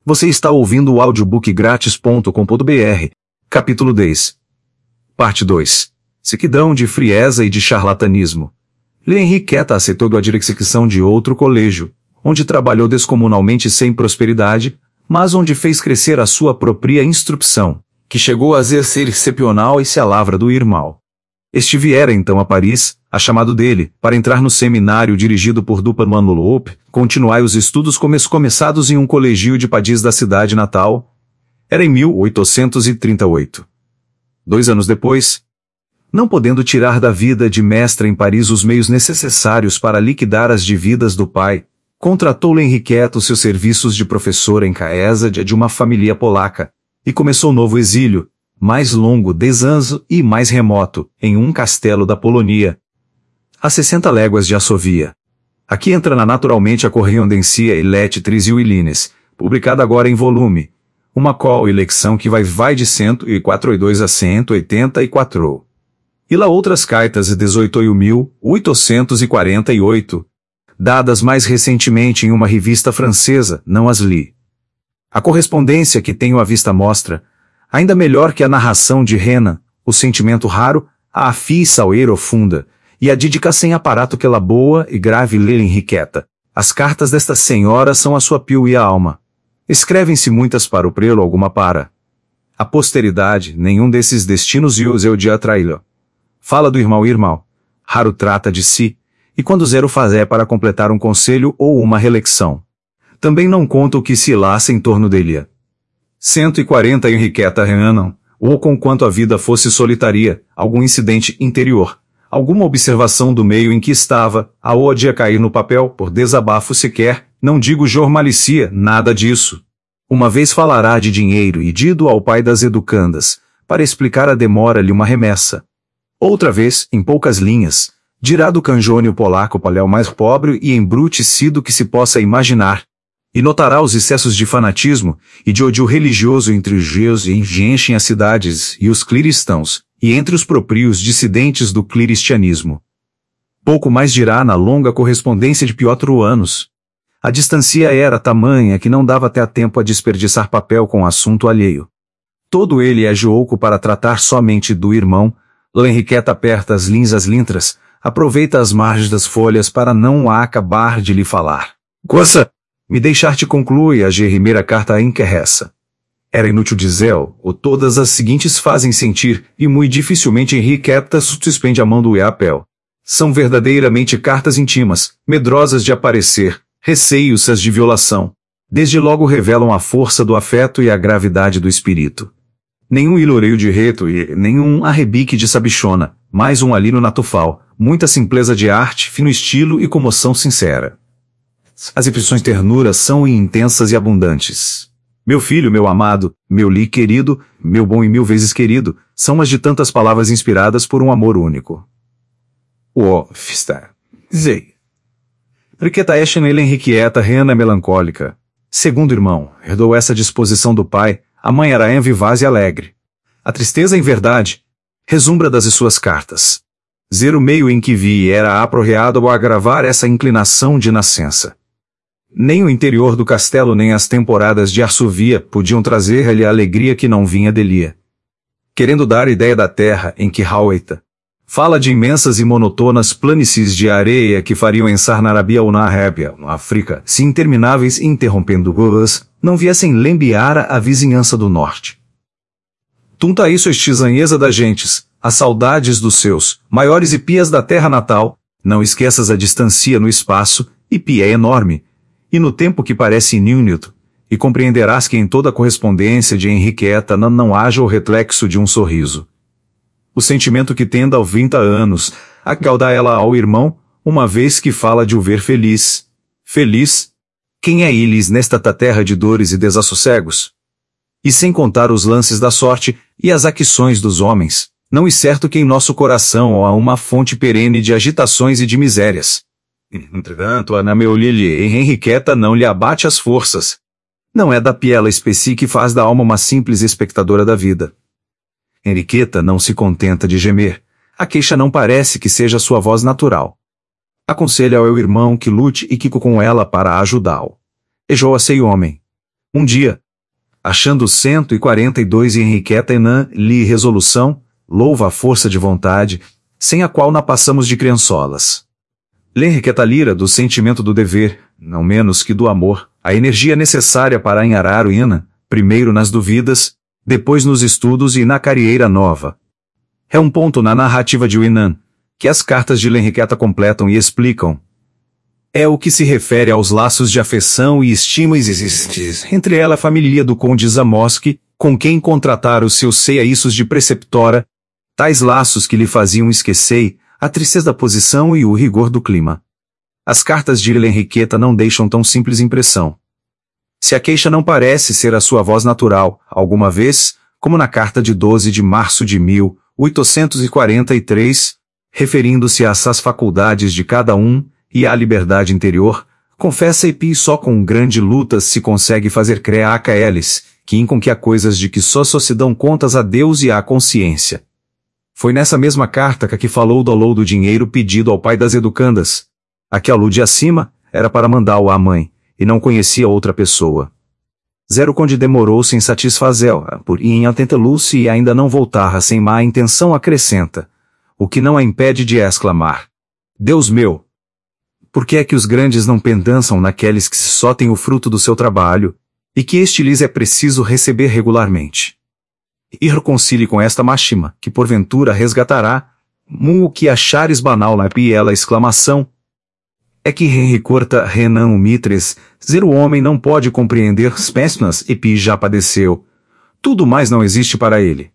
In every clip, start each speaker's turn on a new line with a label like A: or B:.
A: Você está ouvindo o audiobookgratis.com.br, capítulo 10. Parte 2. Sequidão de frieza e de charlatanismo. Henriqueta aceitou a direção de outro colégio, onde trabalhou descomunalmente sem prosperidade, mas onde fez crescer a sua própria instrução, que chegou a ser excepcional e se a lavra do irmão. Este viera então a Paris, a chamado dele, para entrar no seminário dirigido por Duperman Loup, continuai os estudos começados em um colégio de Padis da cidade natal. Era em 1838. 2 anos depois, não podendo tirar da vida de mestra em Paris os meios necessários para liquidar as dívidas do pai, contratou Henriqueta os seus serviços de professora em Caesa de uma família polaca, e começou novo exílio, mais longo, 10 anos e mais remoto, em um castelo da Polônia, a 60 léguas de Varsóvia. Aqui entra naturalmente a correspondência Lettres e Willines, publicada agora em volume, uma qual eleição que vai de 142 a 184. E lá outras cartas de 18.848, dadas mais recentemente em uma revista francesa, não as li. A correspondência que tenho à vista mostra, ainda melhor que a narração de Renan, o sentimento raro, a afeição funda, e a dídica sem aparato que ela boa e grave lê Henriqueta. As cartas desta senhora são a sua pio e a alma. Escrevem-se muitas para o prelo, alguma para a posteridade, nenhum desses destinos e os eu de atraí-lo. Fala do irmão, raro trata de si, e quando zero fazé para completar um conselho ou uma reeleição. Também não conta o que se laça em torno dele. 140 Henriqueta Renan, ou conquanto a vida fosse solitária, algum incidente interior, alguma observação do meio em que estava, a odia cair no papel, por desabafo sequer, não digo jornalicia, nada disso. Uma vez falará de dinheiro e dido ao pai das educandas, para explicar a demora-lhe uma remessa. Outra vez, em poucas linhas, dirá do canjônio polaco palhau mais pobre e embrutecido que se possa imaginar, e notará os excessos de fanatismo e de ódio religioso entre os judeus e enchem as cidades e os cristãos, e entre os próprios dissidentes do cristianismo. Pouco mais dirá na longa correspondência de Piotr Anos. A distância era tamanha que não dava até a tempo a desperdiçar papel com assunto alheio. Todo ele é jouco para tratar somente do irmão. Henriqueta aperta as lintras, aproveita as margens das folhas para não acabar de lhe falar. Coça! Me deixar-te conclui a primeira carta a enquerreça. Era inútil dizer-o, ou todas as seguintes fazem sentir, e muito dificilmente Henriqueta suspende a mão do papel. São verdadeiramente cartas íntimas, medrosas de aparecer, receiosas de violação. Desde logo revelam a força do afeto e a gravidade do espírito. Nenhum iloreio de reto e nenhum arrebique de sabichona, mais um alino natufal, muita simpleza de arte, fino estilo e comoção sincera. As expressões ternuras são intensas e abundantes. Meu filho, meu amado, meu li querido, meu bom e 1000 vezes querido, são as de tantas palavras inspiradas por um amor único. O fista. Zei. Henriqueta Henriqueta Renan melancólica. Segundo irmão, herdou essa disposição do pai, a mãe era vivaz e alegre. A tristeza, em verdade, resumbra das suas cartas. Zero meio em que vi era apropriado ao agravar essa inclinação de nascença. Nem o interior do castelo nem as temporadas de Varsóvia podiam trazer-lhe a alegria que não vinha delia. Querendo dar ideia da terra em que Haueita fala de imensas e monotonas planícies de areia que fariam ensar na Arábia ou na Arábia, na África, se intermináveis interrompendo goas, não viessem lembiar a vizinhança do norte. Tunta isso a estizanheza das gentes, as saudades dos seus, maiores e pias da terra natal, não esqueças a distância no espaço, e pia é enorme, e no tempo que parece inútil, e compreenderás que em toda a correspondência de Henriqueta não haja o reflexo de um sorriso. O sentimento que tenda aos 20 anos, acalda ela ao irmão, uma vez que fala de o ver feliz. Feliz? Quem é eles nesta terra de dores e desassossegos? E sem contar os lances da sorte e as aquisições dos homens, não é certo que em nosso coração há uma fonte perene de agitações e de misérias. Entretanto, Ana Meolili Henriqueta não lhe abate as forças. Não é da piela espécie que faz da alma uma simples espectadora da vida. Henriqueta não se contenta de gemer. A queixa não parece que seja sua voz natural. Aconselha ao irmão que lute e que com ela para ajudá-lo. Ejoa-se homem. Um dia, achando 142 Henriqueta Enan li resolução, louva a força de vontade, sem a qual não passamos de criançolas. Lê Henriqueta Lira do sentimento do dever, não menos que do amor, a energia necessária para enharar o Ina, primeiro nas dúvidas, depois nos estudos e na carreira nova. É um ponto na narrativa de Winan, que as cartas de Henriqueta completam e explicam. É o que se refere aos laços de afeição e estima existentes entre ela e a família do conde Zamoski, com quem contratara os seus seiaços de preceptora, tais laços que lhe faziam esquecer a tristeza da posição e o rigor do clima. As cartas de Henriqueta não deixam tão simples impressão. Se a queixa não parece ser a sua voz natural, alguma vez, como na carta de 12 de março de 1843, referindo-se às faculdades de cada um, e à liberdade interior, confessa e só com grande luta se consegue fazer crer a eles, que incom que há coisas de que só se dão contas a Deus e à consciência. Foi nessa mesma carta que falou do dinheiro pedido ao pai das educandas. A que alude acima, era para mandá-o à mãe, e não conhecia outra pessoa. Zero Conde demorou-se em satisfazê-la, por em atenta-luz e ainda não voltarra sem má intenção acrescenta, o que não a impede de exclamar. Deus meu! Por que é que os grandes não pensam naqueles que só têm o fruto do seu trabalho, e que este lhes é preciso receber regularmente? E reconcilie com esta máxima, que porventura resgatará, o que achares banal na piela exclamação. É que recorta Renan o Mitres, o homem não pode compreender espécimes e já padeceu. Tudo mais não existe para ele.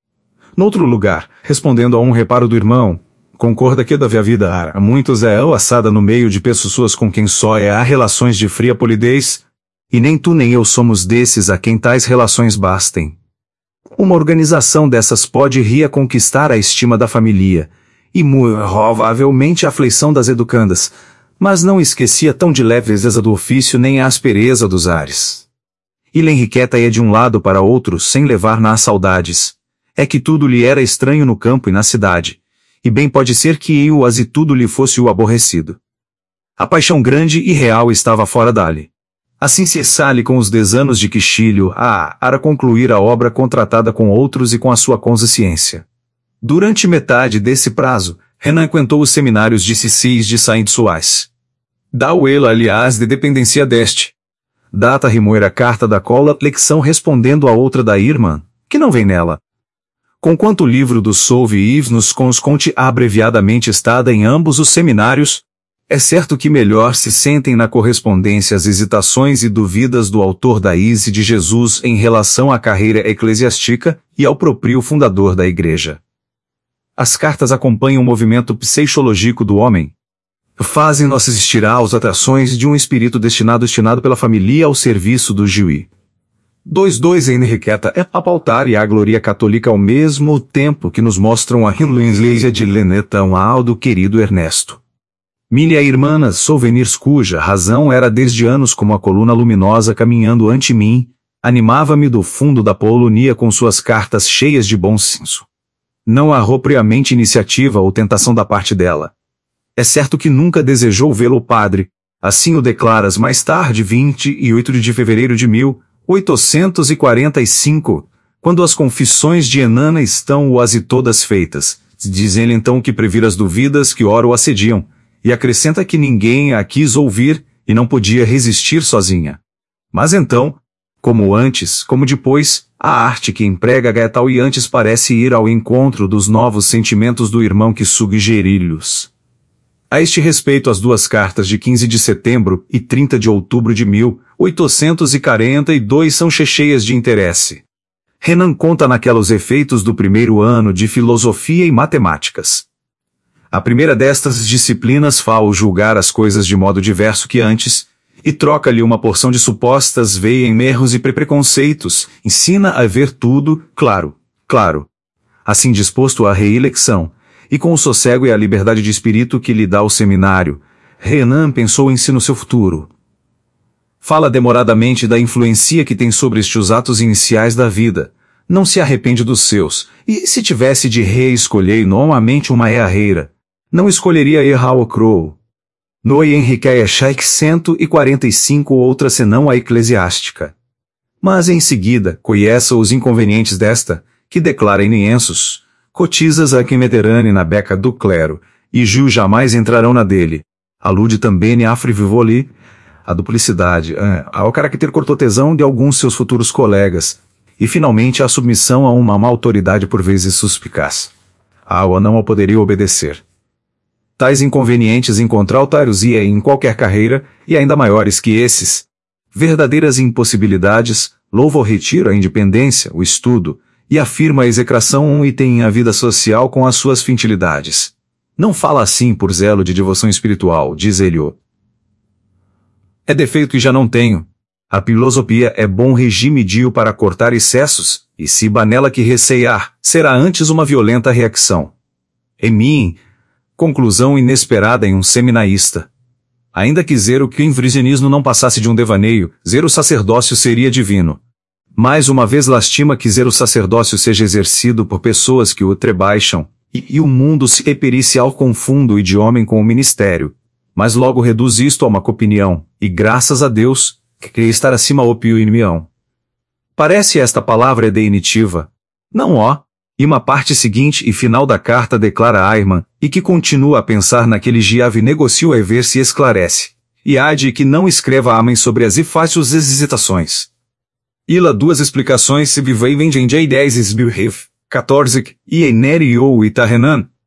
A: Noutro lugar, respondendo a um reparo do irmão, concorda que deve a vida a muitos é assada no meio de pessoas com quem só há relações de fria polidez, e nem tu nem eu somos desses a quem tais relações bastem. Uma organização dessas pode conquistar a estima da família, e provavelmente a afeição das educandas, mas não esquecia tão de leveza do ofício nem a aspereza dos ares. E Henriqueta ia de um lado para outro sem levar nas saudades. É que tudo lhe era estranho no campo e na cidade. E bem pode ser que eu e tudo lhe fosse o aborrecido. A paixão grande e real estava fora dali. Assim cessale com os 10 anos de Quixilho para concluir a obra contratada com outros e com a sua consciência. Durante metade desse prazo, Renan aguentou os seminários de Cissis de Saint-Suais. Dá-o-ela, aliás, de dependência deste. Data remoer a carta da cola lecção respondendo a outra da irmã, que não vem nela. Conquanto o livro do Solve Yves nos conte abreviadamente estada em ambos os seminários, é certo que melhor se sentem na correspondência as hesitações e dúvidas do autor da Ise de Jesus em relação à carreira eclesiástica e ao próprio fundador da Igreja. As cartas acompanham o movimento psichológico do homem. Fazem-nos assistir às atrações de um espírito destinado pela família ao serviço do juiz. 2 Henriqueta é a pautar e a glória católica ao mesmo tempo que nos mostram a influência de Lenetão Aldo querido Ernesto. Minha irmã souvenirs cuja razão era desde anos como a coluna luminosa caminhando ante mim, animava-me do fundo da Polonia com suas cartas cheias de bom senso. Não há propriamente iniciativa ou tentação da parte dela. É certo que nunca desejou vê-lo padre, assim o declaras mais tarde 28 de fevereiro de 1845, quando as confissões de Enana estão quase todas feitas, diz ele então que previra as dúvidas que ora o assediam, e acrescenta que ninguém a quis ouvir, e não podia resistir sozinha. Mas então, como antes, como depois, a arte que emprega Gaetal e antes parece ir ao encontro dos novos sentimentos do irmão que sugeri-lhes. A este respeito as 2 cartas de 15 de setembro e 30 de outubro de 1842 são cheias de interesse. Renan conta naquela os efeitos do primeiro ano de filosofia e matemáticas. A primeira destas disciplinas faz julgar as coisas de modo diverso que antes, e troca-lhe uma porção de supostas veem erros e preconceitos, ensina a ver tudo, claro. Assim disposto à reeleição, e com o sossego e a liberdade de espírito que lhe dá o seminário, Renan pensou em si no seu futuro. Fala demoradamente da influência que tem sobre estes atos iniciais da vida, não se arrepende dos seus, e se tivesse de reescolher normalmente uma carreira, não escolheria errar o Crow. No Henriqueia Sheikh 145 outra senão a eclesiástica. Mas em seguida, conheça os inconvenientes desta, que declara em Ensos, cotizas a quem meterane na beca do clero, e Ju jamais entrarão na dele. Alude também a frivoli, a duplicidade, ao caractere cortotesão de alguns seus futuros colegas, e finalmente a submissão a uma má autoridade por vezes suspicaz. Ao não ao poderio obedecer. Tais inconvenientes encontrá-los e em qualquer carreira, e ainda maiores que esses. Verdadeiras impossibilidades, louva o retiro, a independência, o estudo, e afirma a execração e tem a vida social com as suas fintilidades. Não fala assim por zelo de devoção espiritual, diz ele. É defeito que já não tenho. A filosofia é bom regime dio para cortar excessos, e se banela que receiar, será antes uma violenta reacção. Em mim, conclusão inesperada em um seminaísta. Ainda que zero que o invrigenismo não passasse de um devaneio, zero sacerdócio seria divino. Mais uma vez lastima que zero sacerdócio seja exercido por pessoas que o trebaixam, e o mundo se pericial confundo o de homem com o ministério. Mas logo reduz isto a uma opinião, e graças a Deus, que estar acima opio e inimião. Parece esta palavra definitiva. Não e uma parte seguinte e final da carta declara a irmã, e que continua a pensar naquele giave negocio e ver se esclarece. E há de que não escreva a mãe sobre as e fáceis hesitações. Ila duas explicações se vivem em J10 esbilhef, 14, e Eneri ou Itarenan,